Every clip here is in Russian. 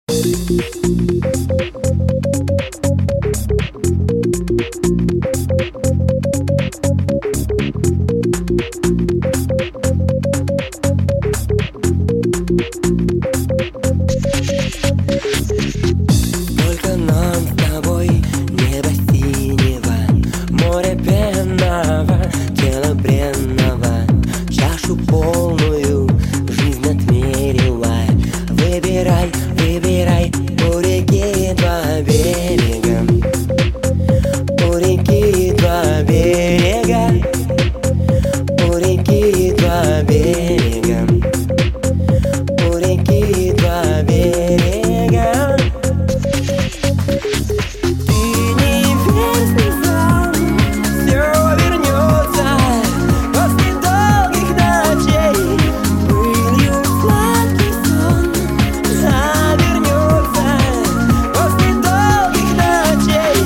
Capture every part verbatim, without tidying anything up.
Только нам с тобой небо синего, море пенного, тело бренного, чашу полную жизнь отмерила. Выбирай, выбирай, у реки два берега, у реки два берега, у реки два берега, у реки два берега. Ты не верь слезам, все вернется после долгих ночей. Пылью сладкий сон завернется после долгих ночей.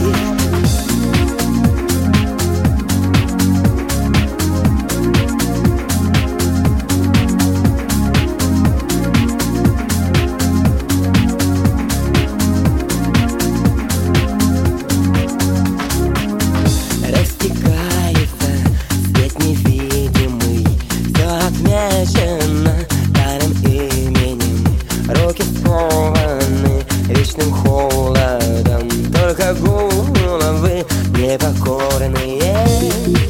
Растекается свет невидимый, все отмечено тайным именем. Руки скованы вечным холодом, только головы непокорные.